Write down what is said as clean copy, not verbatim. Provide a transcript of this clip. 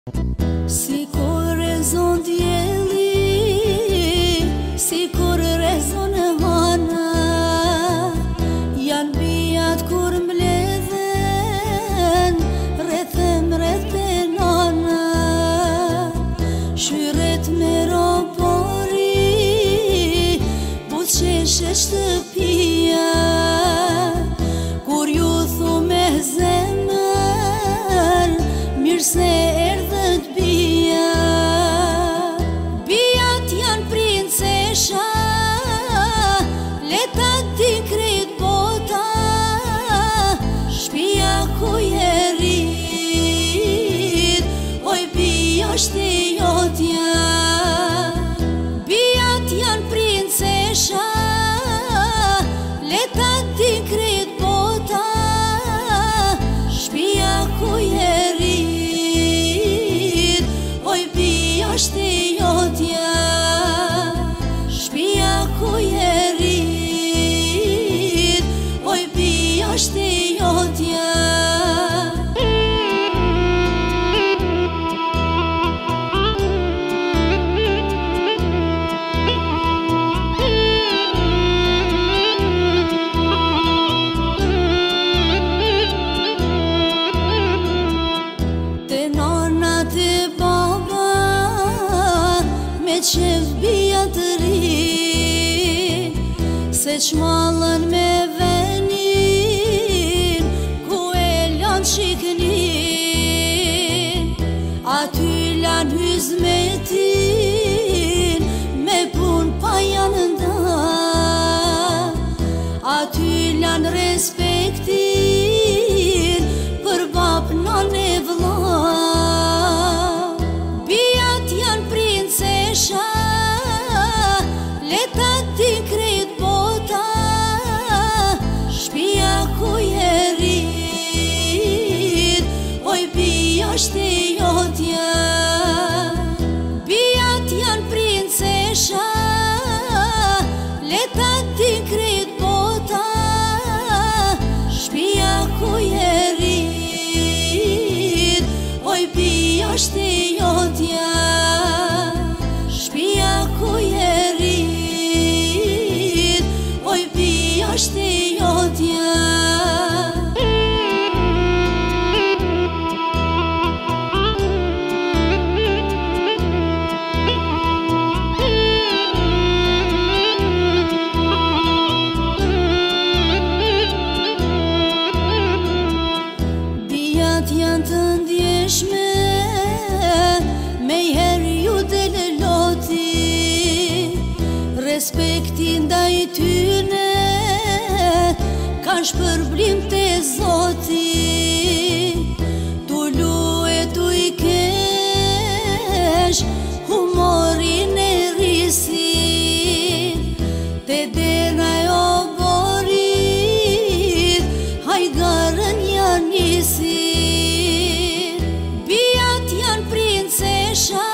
Si kur rezon djeli, si kur rezon hana, janë bijat kur mbledhen, rrethem nana. Shyret me robori, butqeshe shtëpia, kur ju thu me zemër, mirë se erdhët bija. Bijat janë princesha, leta di krejt bota, shpia ku je rrit, oj bija është e jotja. Bijat janë princesha, leta di krejt bota, shpia ku je rrit, oj bija është e jotja. Shpia ku je rrit, oj bija është e jotja. Qef bija të ri, se qmallën me venin, ku e lanë shiknin, aty lanë hyzmetin, me pun pa janë nda, aty lanë respektin, për bab nan e vlla. Bijat janë princesha, leta di krejt bota, shpia ku je rrit, oj bija është e jotja. Bijat janë princesha, leta di krejt bota, shpia ku je rrit, oj bija është e jotja. Shpia ku je rrit, oj bija është e jotja. Bijat janë të ndjeshme, me herë ju delë loti, respektin ndaj tyne, kanë shpërblim të Zoti. Tu luë tu i kesh, humorin e risin, te dena jo borit, hajgarën janë nisin. Bijat janë princesha,